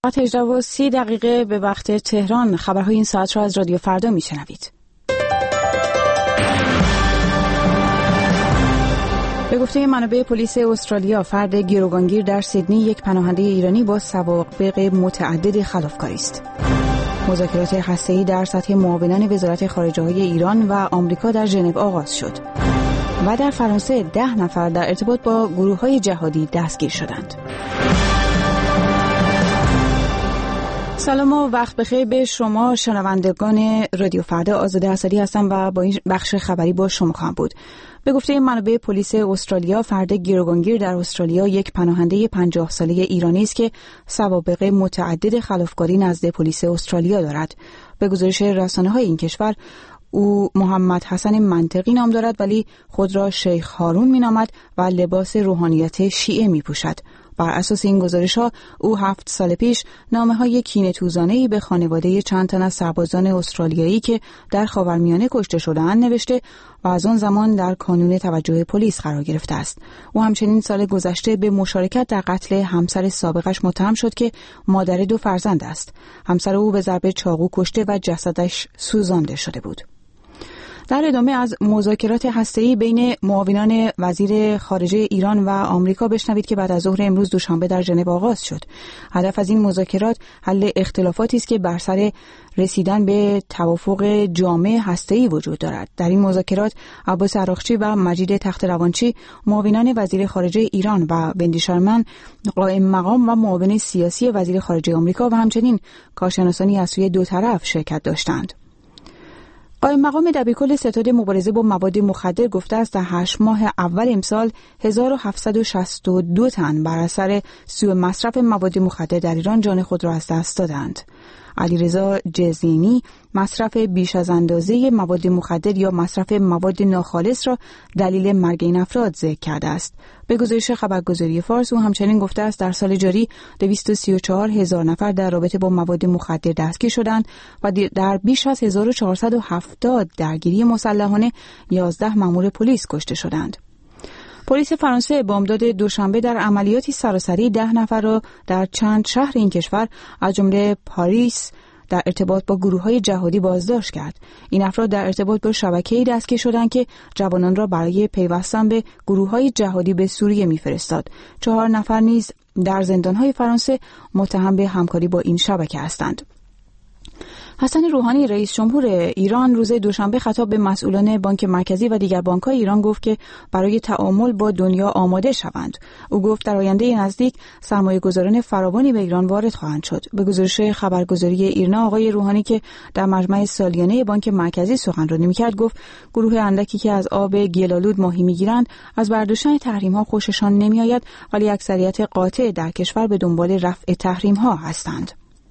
18:30 به وقت تهران خبرهای این ساعت را از رادیو فردا میشنوید. به گفته منابع پلیس استرالیا، فرد گروگانگیر در سیدنی یک پناهنده ایرانی با سوابق متعدد خلافکاری است. مذاکرات هسته‌ای در سطح معاونان وزارت خارجه‌های ایران و آمریکا در ژنو آغاز شد. و در فرانسه 10 نفر در ارتباط با گروه‌های جهادی دستگیر شدند. سلام و وقت بخیر به شما شنوندگان رادیو فردا. آزاده اسدی هستم و با این بخش خبری با شما خواهم بود. به گفته منابع پلیس استرالیا، فرد گروگانگیر در استرالیا یک پناهنده 50 ساله ایرانی است که سوابق متعدد خلافکاری نزد پلیس استرالیا دارد. به گزارش رسانه‌های این کشور، او محمد حسن منطقی نام دارد ولی خود را شیخ هارون می‌نامد و لباس روحانیت شیعه می‌پوشد. بر اساس این گزارش‌ها او 7 سال پیش نامه‌های کینه‌توزانه‌ای به خانواده چند تن از سربازان استرالیایی که در خاورمیانه کشته شده‌اند نوشته و از آن زمان در کانون توجه پلیس قرار گرفته است. او همچنین سال گذشته به مشارکت در قتل همسر سابقش متهم شد که مادر 2 فرزند است. همسر او به ضرب چاقو کشته و جسدش سوزانده شده بود. در ادامه از مذاکرات هسته‌ای بین معاونان وزیر خارجه ایران و آمریکا بشنوید که بعد از ظهر امروز دوشنبه در ژنو آغاز شد. هدف از این مذاکرات حل اختلافاتی است که بر سر رسیدن به توافق جامع هسته‌ای وجود دارد. در این مذاکرات عباس عراقچی و مجید تخت‌روانچی، معاونان وزیر خارجه ایران، و وندی شرمن، قائم مقام و معاون سیاسی وزیر خارجه آمریکا و همچنین کارشناسانی از سوی دو طرف شرکت داشتند. قائم مقام دبیرکل ستاد مبارزه با مواد مخدر گفته است در 8 ماه اول امسال 1762 تن بر اثر سوء مصرف مواد مخدر در ایران جان خود را از دست دادند. علیرضا جزینی مصرف بیش از اندازه مواد مخدر یا مصرف مواد ناخالص را دلیل مرگ این افراد ذکر کرده است. به گزارش خبرگزاری فارس، او همچنین گفته است در سال جاری 234,000 نفر در رابطه با مواد مخدر دستگیر شدند و در بیش از 1470 درگیری مسلحانه 11 مأمور پلیس کشته شدند. پلیس فرانسه بامداد دوشنبه در عملیاتی سراسری 10 نفر را در چند شهر این کشور از جمله پاریس در ارتباط با گروه‌های جهادی بازداشت کرد. این افراد در ارتباط با شبکه‌ای دستگیر شدند که جوانان را برای پیوستن به گروه‌های جهادی به سوریه می‌فرستاد. 4 نفر نیز در زندان‌های فرانسه متهم به همکاری با این شبکه هستند. حسن روحانی رئیس جمهور ایران روز دوشنبه خطاب به مسئولان بانک مرکزی و دیگر بانک‌های ایران گفت که برای تعامل با دنیا آماده شوند. او گفت در آینده نزدیک سرمایه‌گذاران فراوانی به ایران وارد خواهند شد. به گزارش خبرگزاری ایرنا، آقای روحانی که در مجمع سالیانه بانک مرکزی سخنرانی می‌کرد گفت گروه اندکی که از آب گل‌آلود ماهی می‌گیرند از برداشتن تحریم‌ها خوششان نمی‌آید، ولی اکثریت قاطع در کشور به دنبال رفع تحریم‌ها هستند.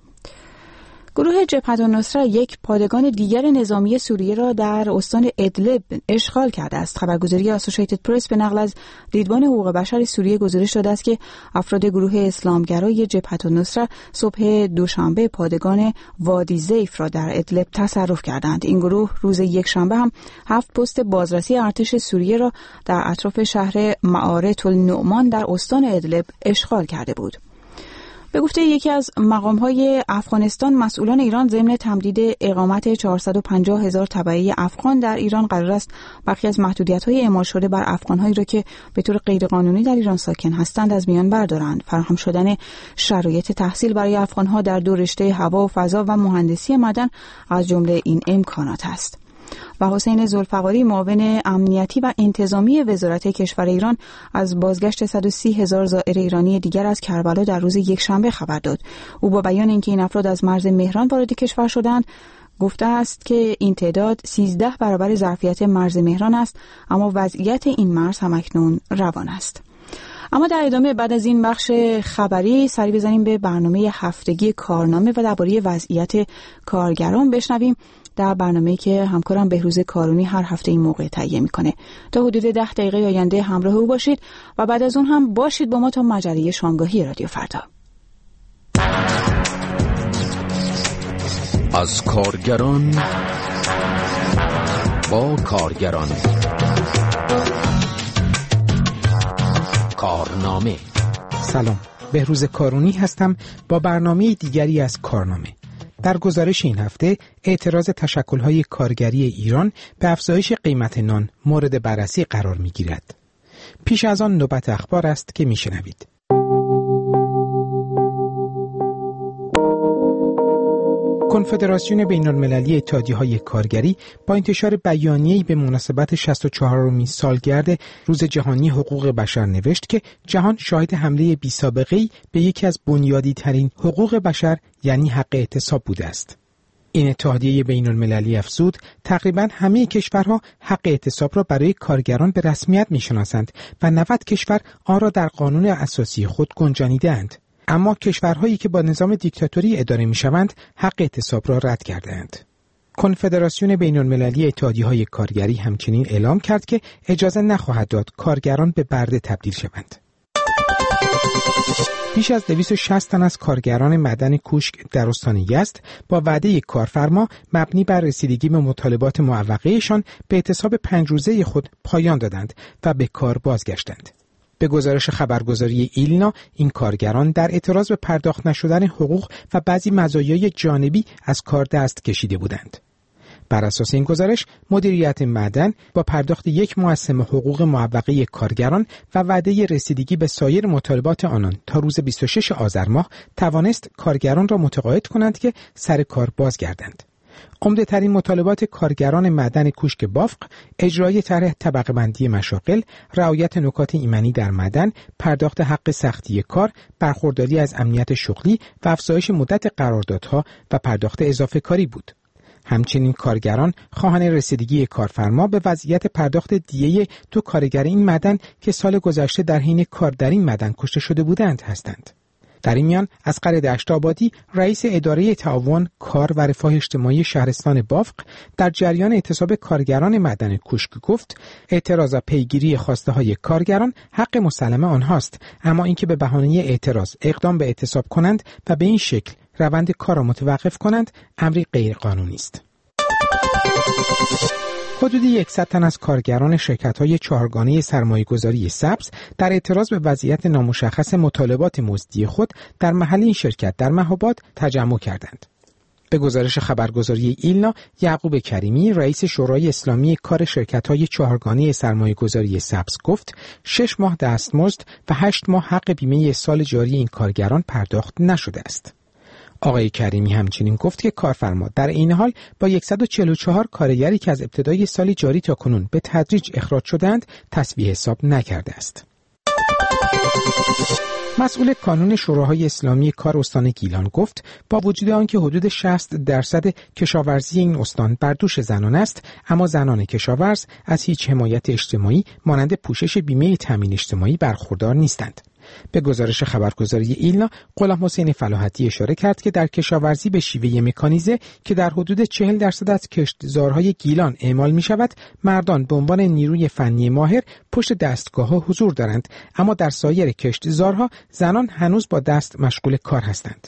گروه جبهت النصره یک پادگان دیگر نظامی سوریه را در استان ادلب اشغال کرده است. خبرگزاری آسوشیتد پرس به نقل از دیدبان حقوق بشر سوریه گزارش داده است که افراد گروه اسلامگرای جبهت النصره صبح دوشنبه پادگان وادی زیف را در ادلب تصرف کردند. این گروه روز یکشنبه هم 7 پست بازرسی ارتش سوریه را در اطراف شهر معارة النعمان در استان ادلب اشغال کرده بود. به گفته یکی از مقام‌های افغانستان، مسئولان ایران ضمن تمدید اقامت 450,000 تبعه افغان در ایران قرار است برخی از محدودیت‌های اعمال شده بر افغان‌هایی را که به طور غیرقانونی در ایران ساکن هستند از میان بردارند. فراهم شدن شرایط تحصیل برای افغان‌ها در 2 رشته هوا و فضا و مهندسی معدن از جمله این امکانات است. و حسین ذوالفقاری، معاون امنیتی و انتظامی وزارت کشور ایران، از بازگشت 130,000 زائر ایرانی دیگر از کربلا در روز یکشنبه خبر داد. او با بیان اینکه این افراد از مرز مهران وارد کشور شدند گفته است که این تعداد 13 برابر ظرفیت مرز مهران است، اما وضعیت این مرز همکنون روان است. اما در ادامه بعد از این بخش خبری سری بزنیم به برنامه هفتگی کارنامه و درباره وضعیت کارگران بشنویم در برنامه‌ای که همکارم بهروز کارونی هر هفته این موقع تهیه می‌کنه. تا حدود 10 دقیقه آینده همراه او باشید و بعد از اون هم باشید با ما تا مجله شامگاهی رادیو فردا. از کارگران با کارگران، کارنامه. سلام، بهروز کارونی هستم با برنامه دیگری از کارنامه. در گزارش این هفته اعتراض تشکل‌های کارگری ایران به افزایش قیمت نان مورد بررسی قرار می‌گیرد. پیش از آن نوبت اخبار است که می‌شنوید. کنفدراسیون بین‌المللی اتحادیه‌های کارگری با انتشار بیانیه‌ای به مناسبت 64مین سالگرد روز جهانی حقوق بشر نوشت که جهان شاهد حمله بی‌سابقه‌ای به یکی از بنیادی‌ترین حقوق بشر یعنی حق اعتصاب بوده است. این اتحادیه بین‌المللی افزود تقریباً همه کشورها حق اعتصاب را برای کارگران به رسمیت می‌شناسند و 90 کشور آن را در قانون اساسی خود گنجانیده‌اند. اما کشورهایی که با نظام دیکتاتوری اداره می‌شوند حق اعتصاب را رد کرده‌اند. کنفدراسیون بین‌المللی اتحادیه‌های کارگری همچنین اعلام کرد که اجازه نخواهد داد کارگران به برده تبدیل شوند. بیش از 260 تن از کارگران معدن کوشک در استان یزد با وعده کارفرما مبنی بر رسیدگی به مطالبات معوقه‌شان به اعتصاب 5 روزه خود پایان دادند و به کار بازگشتند. به گزارش خبرگزاری ایلنا، این کارگران در اعتراض به پرداخت نشدن حقوق و بعضی مزایای جانبی از کار دست کشیده بودند. بر اساس این گزارش، مدیریت معدن با پرداخت 1 ماه از حقوق معوقه کارگران و وعده رسیدگی به سایر مطالبات آنان تا روز 26 آذر ماه توانست کارگران را متقاعد کنند که سر کار بازگردند. عمده ترین مطالبات کارگران معدن کوشک بافق، اجرای طرح طبقه بندی مشاغل، رعایت نکات ایمنی در معدن، پرداخت حق سختی کار، برخورداری از امنیت شغلی و افزایش مدت قراردادها و پرداخت اضافه کاری بود. همچنین کارگران خواهان رسیدگی کارفرما به وضعیت پرداخت دیه 2 کارگر این معدن که سال گذشته در حین کار در این معدن کشته شده بودند هستند. در این میان اصغر دشت‌آبادی رئیس اداره تعاون کار و رفاه اجتماعی شهرستان بافق در جریان اعتصاب کارگران معدن کوشک گفت اعتراض و پیگیری خواسته های کارگران حق مسلم آنهاست، اما اینکه به بهانه اعتراض اقدام به اعتصاب کنند و به این شکل روند کار را متوقف کنند امری غیر قانونی است. حدود 100 تن از کارگران شرکت‌های 4گانه سرمایه‌گذاری سبز در اعتراض به وضعیت نامشخص مطالبات مزدی خود در محل این شرکت در مهاباد تجمع کردند. به گزارش خبرگزاری ایلنا، یعقوب کریمی رئیس شورای اسلامی کار شرکت‌های 4گانه سرمایه‌گذاری سبز گفت 6 ماه دستمزد و 8 ماه حق بیمه سال جاری این کارگران پرداخت نشده است. آقای کریمی همچنین گفت که کارفرما در این حال با 144 کارگری که از ابتدای سال جاری تا کنون به تدریج اخراج شدند تسویه حساب نکرده است. مسئول کانون شوراهای اسلامی کار استان گیلان گفت با وجود آنکه حدود 60% کشاورزی این استان بر دوش زنان است، اما زنان کشاورز از هیچ حمایت اجتماعی مانند پوشش بیمه تامین اجتماعی برخوردار نیستند. به گزارش خبرگزاری ایلنا، غلام حسین فلاحتی اشاره کرد که در کشاورزی به شیوه مکانیزه که در حدود 40% از کشتزارهای گیلان اعمال می شود، مردان به عنوان نیروی فنی ماهر پشت دستگاه‌ها حضور دارند، اما در سایر کشتزارها زنان هنوز با دست مشغول کار هستند.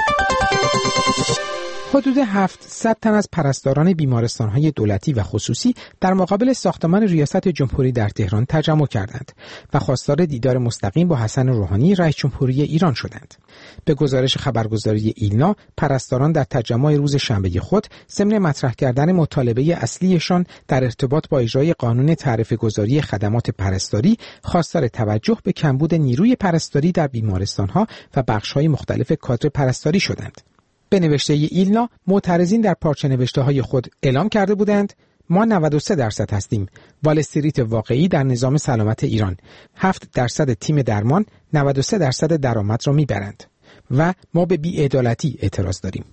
حدود 700 تن از پرستاران بیمارستان‌های دولتی و خصوصی در مقابل ساختمان ریاست جمهوری در تهران تجمع کردند و خواستار دیدار مستقیم با حسن روحانی رئیس جمهوری ایران شدند. به گزارش خبرگزاری ایلنا، پرستاران در تجمع روز شنبه خود ضمن مطرح کردن مطالبه اصلیشان در ارتباط با اجرای قانون تعرفه‌گذاری خدمات پرستاری خواستار توجه به کمبود نیروی پرستاری در بیمارستان‌ها و بخش‌های مختلف کادر پرستاری شدند. به نوشته ایلنا، معترضین در پارچه نوشته‌های خود اعلام کرده بودند ما 93% هستیم. وال استریت واقعی در نظام سلامت ایران. 7% تیم درمان 93% درآمد را میبرند و ما به بی‌عدالتی اعتراض داریم.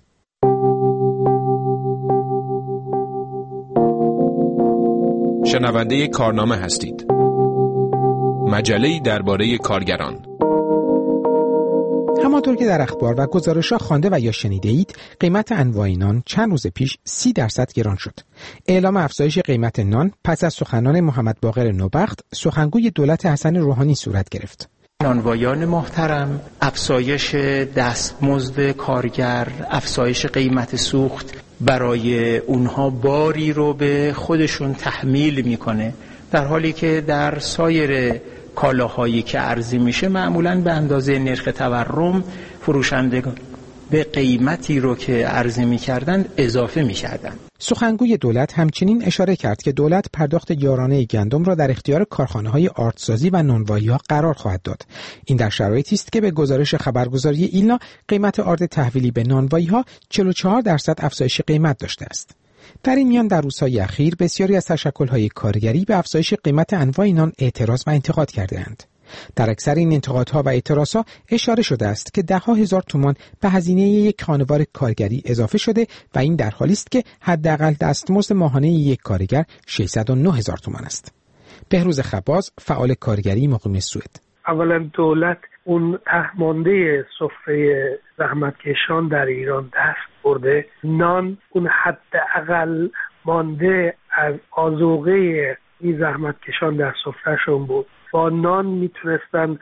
شنونده کارنامه هستید. مجله‌ای درباره کارگران. همانطور که در اخبار و گزارش‌ها خوانده و یا شنیده اید، قیمت انواع نان چند روز پیش 30% گران شد. اعلام افزایش قیمت نان پس از سخنان محمد باقر نوبخت، سخنگوی دولت حسن روحانی صورت گرفت. نانوایان محترم، افزایش دستمزد کارگر، افزایش قیمت سوخت برای اونها باری رو به خودشون تحمیل میکنه، در حالی که در سایر کالاهایی که عرضه میشه معمولاً به اندازه نرخ تورم فروشندگان به قیمتی رو که عرضه می‌کردند اضافه می‌کردند. سخنگوی دولت همچنین اشاره کرد که دولت پرداخت یارانه گندم را در اختیار کارخانه‌های آردسازی و نانوایی‌ها قرار خواهد داد. این در شرایطی است که به گزارش خبرگزاری ایلنا قیمت آرد تحویلی به نانوایی‌ها 44% افزایش قیمت داشته است. در این میان در روزهای اخیر بسیاری از تشکل‌های کارگری به افزایش قیمت انواع نان اعتراض و انتقاد کرده‌اند. در اکثر این انتقادها و اعتراضها اشاره شده است که ده‌ها هزار تومان به هزینه یک خانوار کارگری اضافه شده و این در حالی است که حداقل دستمزد ماهانه یک کارگر 609,000 تومان است. بهروز خباز، فعال کارگری مقیم سوئد: اولا دولت اون تهمانده سفره زحمتکشان در ایران دست برده. نان اون حداقل مانده از آذوقه این زحمتکشان در سفرهشون بود. با نان میتونستن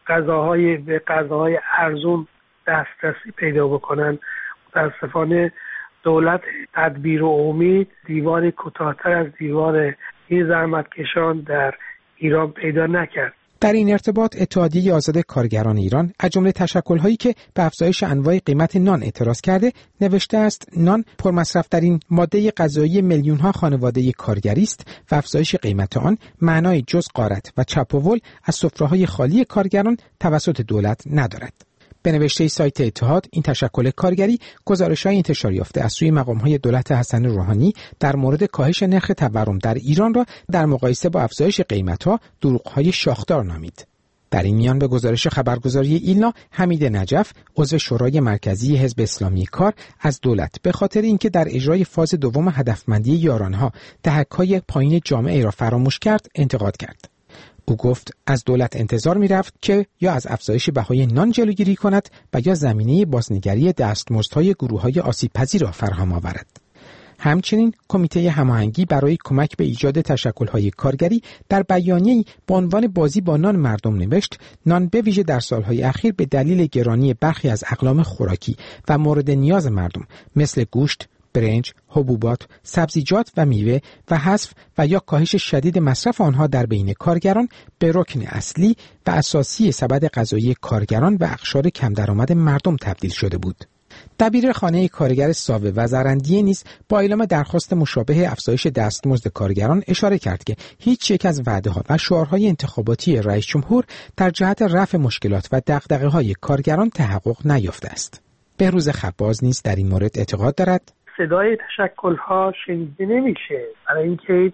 به غذاهای ارزون دسترسی پیدا بکنن. متاسفانه دولت تدبیر و امید دیوار کوتاه‌تر از دیوار این زحمتکشان در ایران پیدا نکرد. در این ارتباط اتحادیه آزاد کارگران ایران از جمله تشکل‌هایی که به افزایش انواع قیمت نان اعتراض کرده نوشته است نان پرمصرف‌ترین ماده غذایی میلیون‌ها خانواده کارگری است و افزایش قیمت آن معنای جز غارت و چپاول از سفره‌های خالی کارگران توسط دولت ندارد. به نوشته سایت اتحاد، این تشکل کارگری گزارش‌های انتشار یافته از سوی مقام‌های دولت حسن روحانی در مورد کاهش نرخ تورم در ایران را در مقایسه با افزایش قیمت‌ها دروغ‌های شاخدار نامید. در این میان به گزارش خبرگزاری ایلنا، حمید نجف، عضو شورای مرکزی حزب اسلامی کار، از دولت به خاطر اینکه در اجرای فاز دوم هدفمندی یارانه‌ها دهک‌های پایین جامعه را فراموش کرد، انتقاد کرد. او گفت از دولت انتظار می‌رفت که یا از افزایش بهای نان جلوگیری کند و یا زمینه بازنگری دستمزدهای گروه‌های آسیب‌پذیر را فراهم آورد. همچنین کمیته هماهنگی برای کمک به ایجاد تشکل‌های کارگری در بیانیه‌ای با عنوان بازی با نان مردم نوشت نان به ویژه در سالهای اخیر به دلیل گرانی برخی از اقلام خوراکی و مورد نیاز مردم مثل گوشت، برنج، حبوبات، سبزیجات و میوه و حذف و یا کاهش شدید مصرف آنها در بین کارگران به رکن اصلی و اساسی سبد غذایی کارگران و اقشار کم درآمد مردم تبدیل شده بود. دبیر خانه کارگر ساوه و زرندیه نیز با اعلام درخواست مشابه افزایش دستمزد کارگران اشاره کرد که هیچ یک از وعده‌ها و شعارهای انتخاباتی رئیس جمهور در جهت رفع مشکلات و دغدغه‌های کارگران تحقق نیافته است. بهروز خباز نیز در این مورد اعتقاد دارد صدای تشکل‌ها شنیده نمیشه، برای اینکه این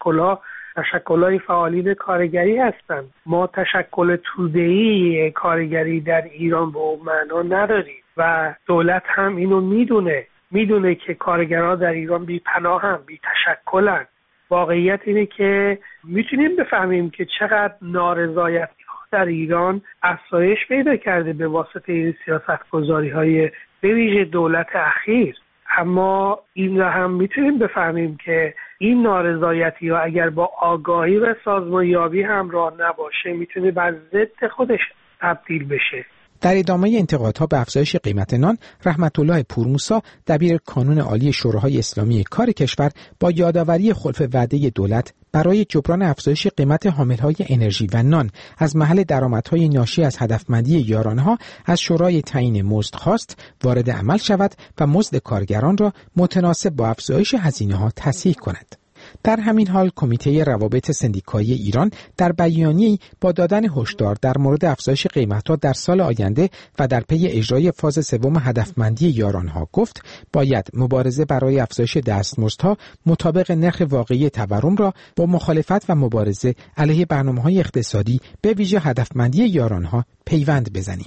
تشکل‌های فعالین کارگری هستند. ما تشکل توده‌ای کارگری در ایران به اون معنا نداریم و دولت هم اینو میدونه که کارگرها در ایران بی پناهن، بی تشکلن. واقعیت اینه که میتونیم بفهمیم که چقدر نارضایتی در ایران افزایش پیدا کرده به واسطه این سیاست‌گذاری‌های به ویژه دولت اخیر. اما این را هم میتونیم بفهمیم که این نارضایتی ها اگر با آگاهی و سازمانیابی همراه نباشه میتونه بر ضد خودش تبدیل بشه. در ادامه انتقادها به افزایش قیمت نان، رحمت الله پورموسا، دبیر کانون عالی شوراهای اسلامی کار کشور، با یادآوری خلف وعده دولت برای جبران افزایش قیمت حاملهای انرژی و نان از محل درآمدهای ناشی از هدفمندی یارانه‌ها از شورای تعیین مزد خواست وارد عمل شود و مزد کارگران را متناسب با افزایش هزینه‌ها تصحیح کند. در همین حال کمیته روابط سندیکایی ایران در بیانیه‌ای با دادن هشدار در مورد افزایش قیمت‌ها در سال آینده و در پی اجرای فاز سوم هدفمندی یارانها گفت باید مبارزه برای افزایش دستمزدها مطابق نرخ واقعی تورم را با مخالفت و مبارزه علیه برنامه‌های اقتصادی به ویژه هدفمندی یارانها پیوند بزنیم.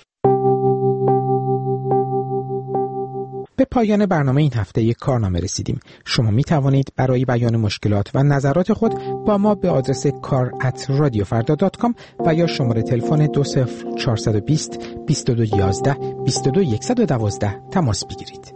به پایان برنامه این هفته یک کارنامه رسیدیم. شما می توانید برای بیان مشکلات و نظرات خود با ما به آدرس kar@radiofarda.com و یا شماره تلفن 20420 2211 22112 تماس بگیرید.